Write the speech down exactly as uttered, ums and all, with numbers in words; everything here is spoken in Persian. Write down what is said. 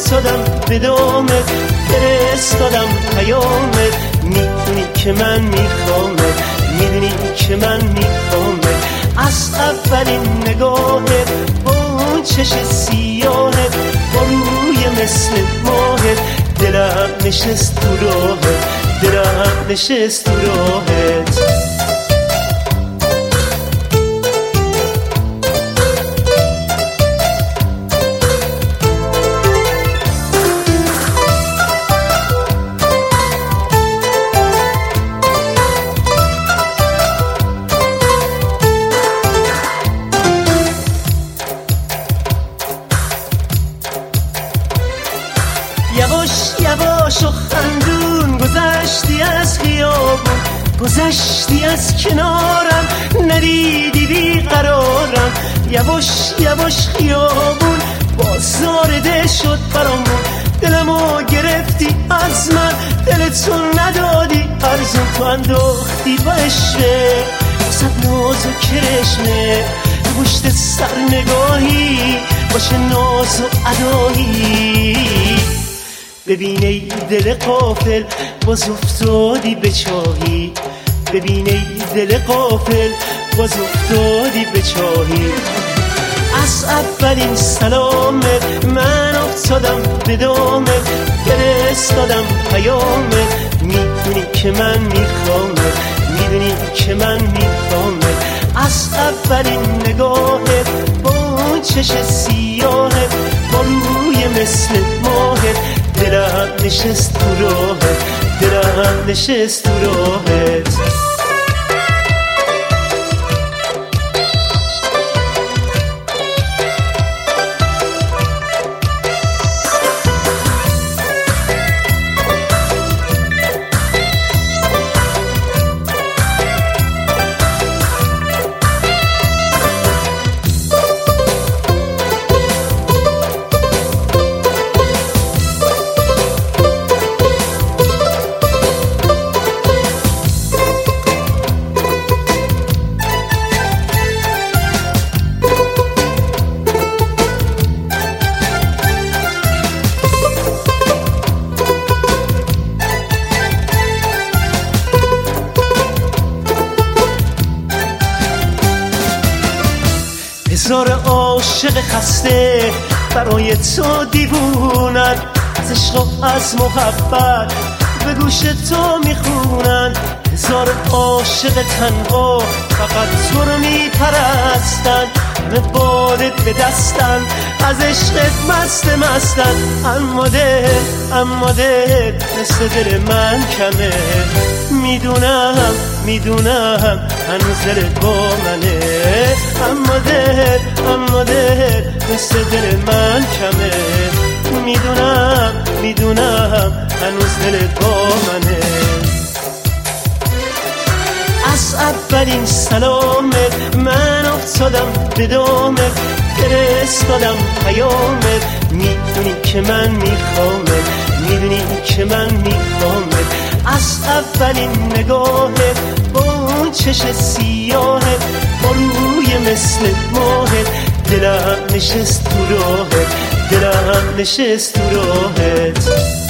افتادم به دامت، فرستادم پیامت، میدونی که من میخوامت، میدونی که من میخوامت. از اولین نگاهت با اون چش سیاهت، با روی مثل ماهت، دلم نشست تو راهت، دلم نشست تو راهت. یواش یواش و خندون گذشتی از خیابون، گذشتی از کنارم، ندیدی بیقرارم. یواش یواش خیابون بازار ده شد برامون، دلمو گرفتی از من، دلتو ندادی ارزون. تو انداختی با عشقه وسط ناز و کرشمه، پشت سر نگاهی باشه ناز و ادایی. ببین ای دل غافل باز افتادی به چاهی، ببین ای دل غافل باز افتادی به چاهی. از اولین سلامت من افتادم به دامت، فرستادم پیامت، میدونی که من میخوامت، میدونی که من میخوامت. از اولین نگاهت با اون چش سیاهت، با روی مثل ماهت، دلم نشست تو راهت، دلم نشست تو راهت. هزار عاشق خسته برای تو دیوونن، از عشق و از محبت به گوش تو میخونن. هزار عاشق تنها فقط تو رو میپرستن، همه بالت به دستن، از عشقت مست مستن. اما دل اما دل مثل دل من کمه، میدونم میدونم هنوز دلت با منه. اما دل اما دل مثل دل من کمه، میدونم میدونم هنوز دلت با منه. از اولین سلامت من افتادم به دامت، فرستادم پیامت، میدونی که من میخوامت، میدونی که من میخوامت. از اولین نگاهت با اون چش سیاهت، با روی مثل ماهت، دلم نشست تو راهت، دلم نشست تو راهت.